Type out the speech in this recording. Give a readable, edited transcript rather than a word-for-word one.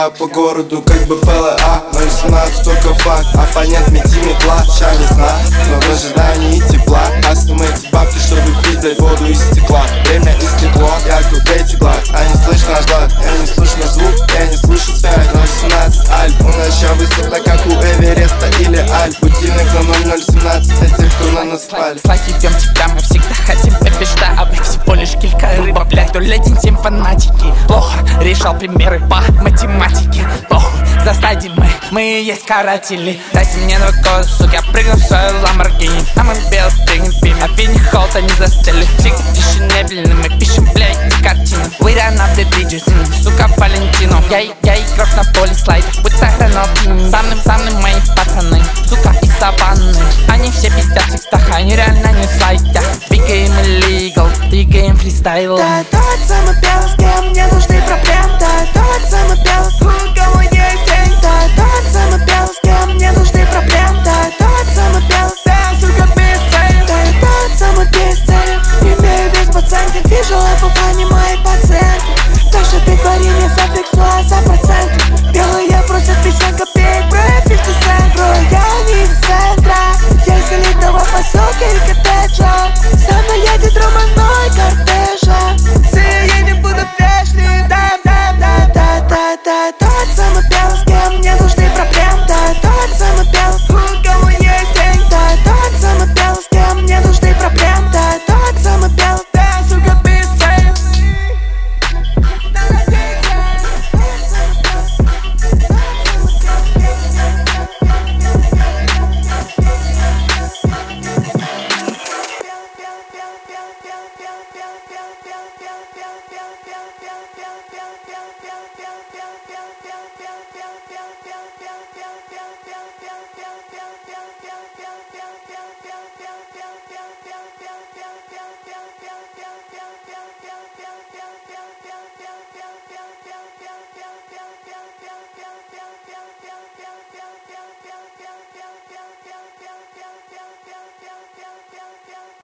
Я по городу как бы ПЛА, но 17 только факт. Оппонент мети метла, ща не сна, но в ожидании тепла. Кастом эти бабки, чтобы пить, блять, воду из стекла. Время истекло, я как третий глад, а не слышно наш глад. Я не слышу наш звук, я не слышу связь. 017 Альп, у нас ща высота, как у Эвереста или Альп. Будильник на 0017, это те, кто на нас палит. Идем тебя, мы всегда хотим побеждать, а вы всего лишь килька рыба, блядь. То летим фанатики, плохо решал примеры по математике. Похуй, засадим мы и есть каратели. Дайте мне новый код, сука, я прыгну в свою Ламборгини. А мы белый прыгнем, пим, а винни холта не застели. Всегда тишине, блин, мы пишем, блядь, картины. We run up the digits, сука, Валентино. Я игрок на поле слайдов, будто Роналдинho. Самым мои пацаны, сука, из саванны. Они все пиздят в текстах, они реально не в слайдах. Двигаем illegal, двигаем фристайл. Да, давай самый белый